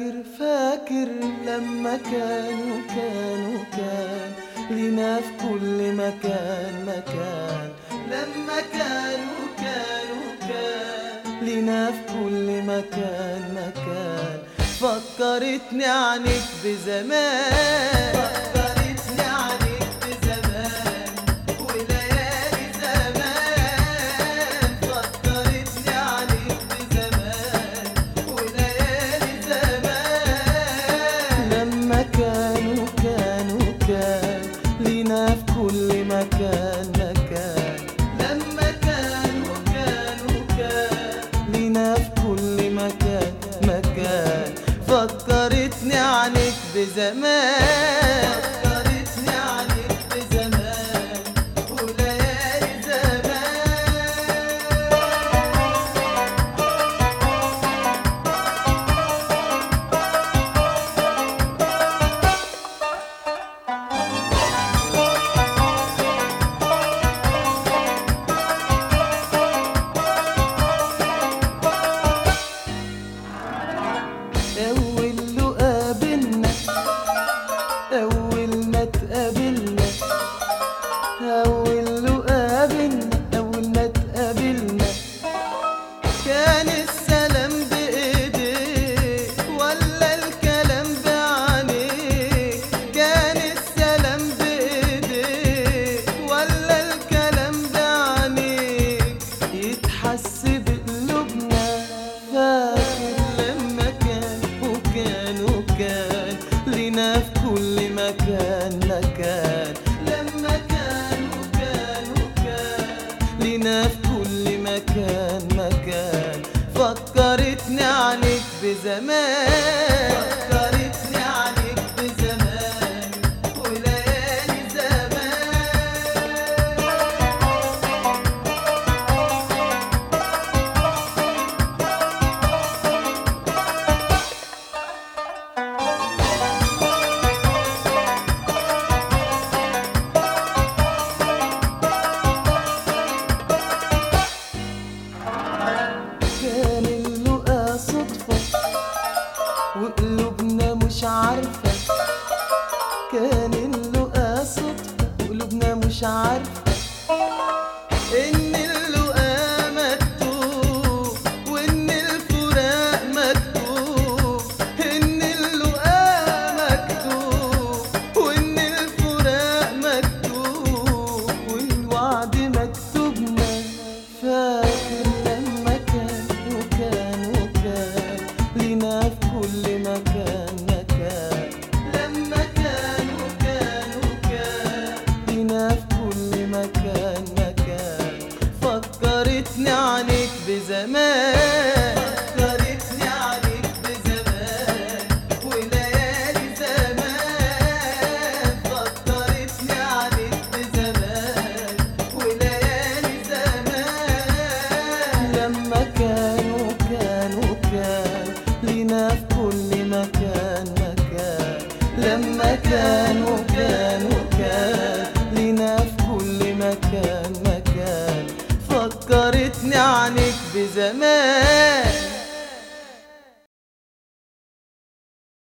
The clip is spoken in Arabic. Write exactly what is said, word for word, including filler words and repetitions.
فاكر فاكر لما كانوا كانوا كان لينا في كل مكان مكان. لما كانوا كانوا كان لينا في كل مكان مكان. فكرتني عنك بزمان، فكرتني عنك بزمان وليالي زمان. فكرتني عنك بزمان وليالي زمان. لما كانوا كانوا كان لينا في كل مكان مكان. لما كانوا كانوا كان لينا في كل مكان مكان. فكرتني عنك بزمان، فكرتني عنك بزمان وليالي أول ما تقابلنا، أول لقا بينا، أول ما تقابلنا كان السلام بإيديك ولا الكلام بعينيك؟ كان السلام بإيديك ولا الكلام بعينيك؟ يتحس بقلوبنا. فاكر لما كان وكان وكان لينا في كل مكان مكان. لما كان وكان وكان لينا في كل مكان مكان. فكرتني عنك بزمان، فكرتني عنك بزمان وليالي زمان. كان اللقا صدفة وقلوبنا مش عارفة. كان اللقا صدفة وقلوبنا مش عارفة إن اللقا مكتوب وإن الفراق مكتوب. إن اللقا مكتوب وإن الفراق مكتوب والوعد مكتوبنا. فاكر لما كان وكان وكان لينا في كل مكان مكان. لما كان وكان وكان لينا في كل مكان مكان. فكرتني عنك بزمان، فكرتني عنك بزمان وليالي زمان. فكرتني عنك بزمان وليالي زمان. لما كانوا كانوا كان لينا في كل مكان مكان. لما كانوا